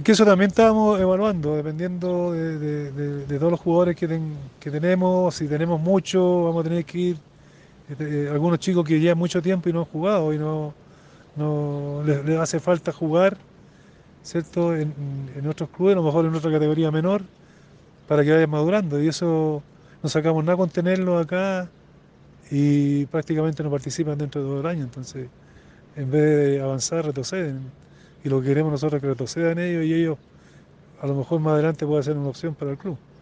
que eso también estábamos evaluando, dependiendo de todos los jugadores que tenemos. Si tenemos muchos, vamos a tener que ir. Algunos chicos que llevan mucho tiempo y no han jugado y no les hace falta jugar, ¿cierto? En otros clubes, a lo mejor en otra categoría menor, para que vayan madurando. Y eso no sacamos nada con tenerlos acá y prácticamente no participan dentro de todo el año. Entonces, en vez de avanzar, retroceden. Y lo que queremos nosotros es que retrocedan ellos y ellos a lo mejor más adelante puede ser una opción para el club.